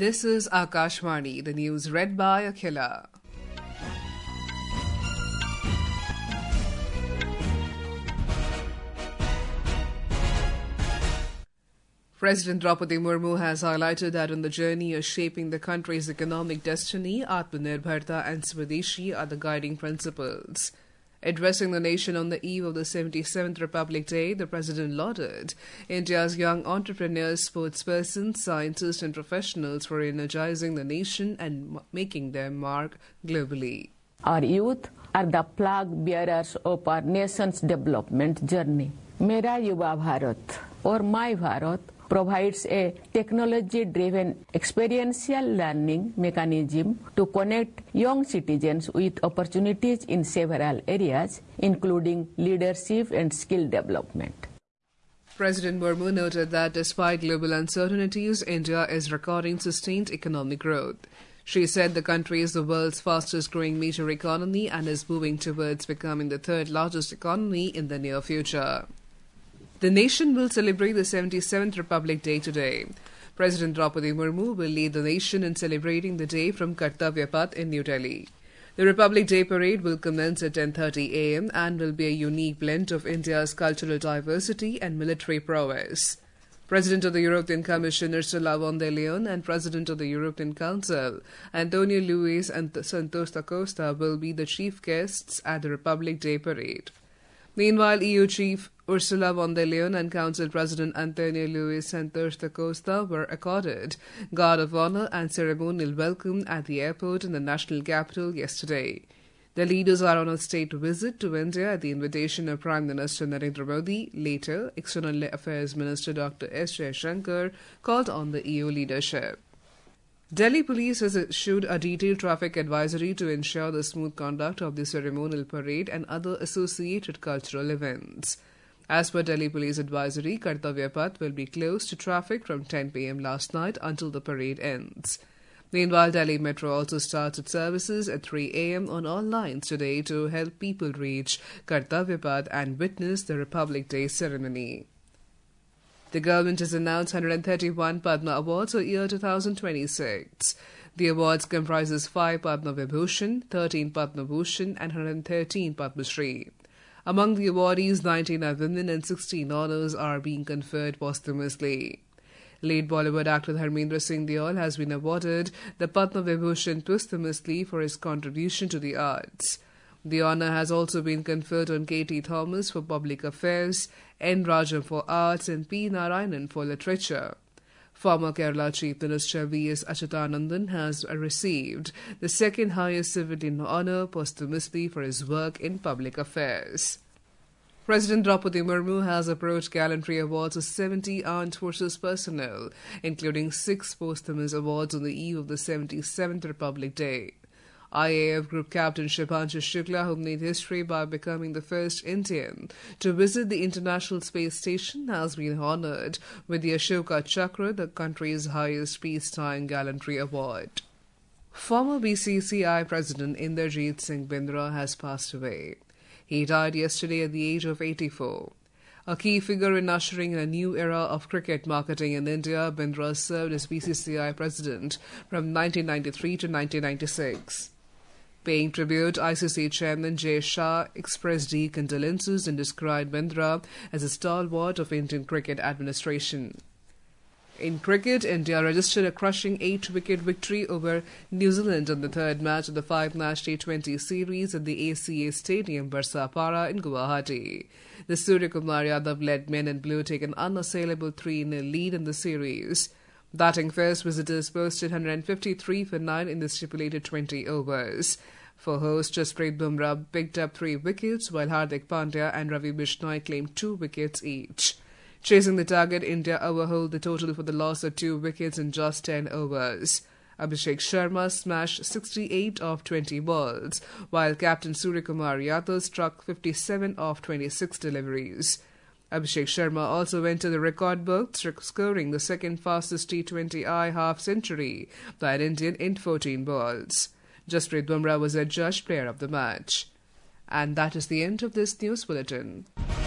This is Akashvani, the news read by Akhila. President Draupadi Murmu has highlighted that on the journey of shaping the country's economic destiny, Atmanirbharta and Swadeshi are the guiding principles. Addressing the nation on the eve of the 77th Republic Day, the President lauded India's young entrepreneurs, sportspersons, scientists and professionals for energizing the nation and making their mark globally. Our youth are the flag bearers of our nation's development journey. Mera Yuva Bharat or My Bharat provides a technology-driven experiential learning mechanism to connect young citizens with opportunities in several areas, including leadership and skill development. President Murmu noted that despite global uncertainties, India is recording sustained economic growth. She said the country is the world's fastest-growing major economy and is moving towards becoming the third largest economy in the near future. The nation will celebrate the 77th Republic Day today. President Draupadi Murmu will lead the nation in celebrating the day from Kartavya Path in New Delhi. The Republic Day parade will commence at 10:30 a.m. and will be a unique blend of India's cultural diversity and military prowess. President of the European Commission Ursula von der Leyen and President of the European Council Antonio Luis and Santos da Costa will be the chief guests at the Republic Day parade. Meanwhile, EU Chief Ursula von der Leyen and Council President Antonio Luis Santos da Costa were accorded Guard of Honour and ceremonial welcome at the airport in the national capital yesterday. The leaders are on a state visit to India at the invitation of Prime Minister Narendra Modi. Later, External Affairs Minister Dr. S. Jaishankar called on the EU leadership. Delhi Police has issued a detailed traffic advisory to ensure the smooth conduct of the ceremonial parade and other associated cultural events. As per Delhi Police advisory, Kartavya Path will be closed to traffic from 10 p.m. last night until the parade ends. Meanwhile, Delhi Metro also starts its services at 3 a.m. on all lines today to help people reach Kartavya Path and witness the Republic Day ceremony. The government has announced 131 Padma Awards for year 2026. The awards comprises 5 Padma Vibhushan, 13 Padma Bhushan and 113 Padma Shri. Among the awardees, 19 are women and 16 honours are being conferred posthumously. Late Bollywood actor Dharmendra Singh Deol has been awarded the Padma Vibhushan posthumously for his contribution to the arts. The honour has also been conferred on K.T. Thomas for Public Affairs, N. Rajam for Arts and P. Narayanan for Literature. Former Kerala Chief Minister V.S. Achyutanandan has received the second highest civilian honour posthumously for his work in public affairs. President Draupadi Murmu has approached gallantry awards of 70 armed forces personnel, including 6 posthumous awards on the eve of the 77th Republic Day. IAF Group Captain Shubhanshu Shukla, who made history by becoming the first Indian to visit the International Space Station, has been honoured with the Ashoka Chakra, the country's highest peacetime gallantry award. Former BCCI President Inderjeet Singh Bindra has passed away. He died yesterday at the age of 84. A key figure in ushering in a new era of cricket marketing in India, Bindra served as BCCI President from 1993 to 1996. Paying tribute, ICC Chairman Jay Shah expressed deep condolences and described Bindra as a stalwart of Indian cricket administration. In cricket, India registered a crushing 8-wicket victory over New Zealand on the third match of the 5-match T20 series at the ACA Stadium, Barsapara in Guwahati. The Surya Kumar Yadav-led men in blue take an unassailable 3-0 lead in the series. Batting first, visitors posted 153 for 9 in the stipulated 20 overs. For host, Jasprit Bumrah picked up 3 wickets, while Hardik Pandya and Ravi Bishnoi claimed 2 wickets each. Chasing the target, India overhauled the total for the loss of 2 wickets in just 10 overs. Abhishek Sharma smashed 68 off 20 balls, while captain Suryakumar Yadav struck 57 off 26 deliveries. Abhishek Sharma also went to the record books, scoring the second fastest T20I half-century by an Indian in 14 balls. Jasprit Bumrah was adjudged player of the match. And that is the end of this news bulletin.